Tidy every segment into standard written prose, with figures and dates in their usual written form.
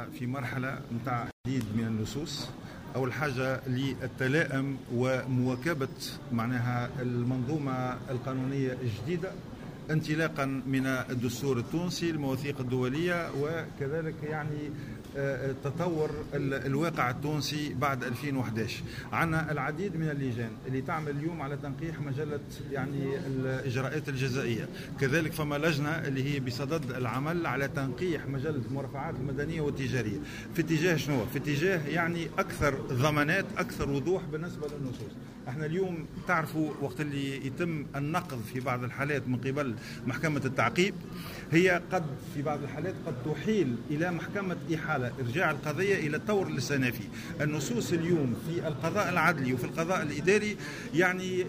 احنا في مرحلة متاع عديد من النصوص. أول حاجة للتلائم ومواكبة معناها المنظومة القانونية الجديدة انطلاقا من الدستور التونسي، المواثيق الدولية، وكذلك يعني تطور الواقع التونسي بعد 2011. عندنا العديد من اللجان اللي تعمل اليوم على تنقيح مجلة يعني الإجراءات الجزائية. كذلك فما لجنة اللي هي بصدد العمل على تنقيح مجلة المرافعات المدنية والتجارية. في اتجاه شنو؟ في اتجاه يعني أكثر ضمانات، أكثر وضوح بالنسبة للنصوص. احنا اليوم تعرفوا وقت اللي يتم النقض في بعض الحالات من قبل محكمة التعقيب، هي قد في بعض الحالات قد تحيل إلى محكمة إحالة، إرجاع القضية إلى الطور السنافي. النصوص اليوم في القضاء العدلي وفي القضاء الإداري يعني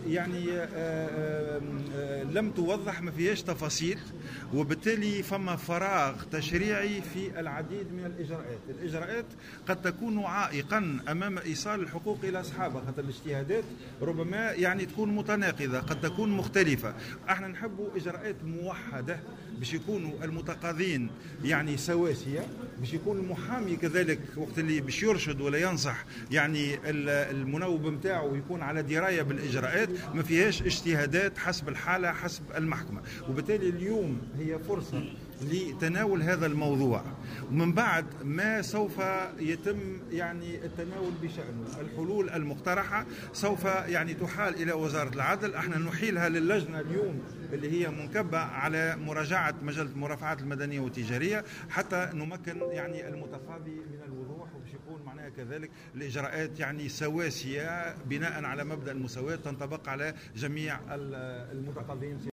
لم توضح، ما فيهاش تفاصيل، وبالتالي فما فراغ تشريعي في العديد من الإجراءات قد تكون عائقا أمام إيصال الحقوق إلى أصحابها، خاطر الاجتهادات ربما يعني تكون متناقضة، قد تكون مختلفة. احنا نحب إجراءات موحدة باش يكونوا المتقاضين يعني سواسية، باش يكون المحامي كذلك وقت اللي باش يرشد ولا ينصح يعني المنوب متاعه يكون على دراية بالإجراءات، ما فيهاش اجتهادات حسب الحالة حسب المحكمة. وبالتالي اليوم هي فرصة لتناول هذا الموضوع، ومن بعد ما سوف يتم يعني التناول بشأنه. الحلول المقترحة سوف يعني تحال إلى وزارة العدل، احنا نحيلها للجنة اليوم اللي هي منكبة على مراجعة مجلة المرافعات المدنية والتجارية، حتى نمكن يعني المتقاضي من الوضوح، وباش يكون معناها كذلك الإجراءات يعني سواسية بناء على مبدأ المساواة تنطبق على جميع المتقاضين.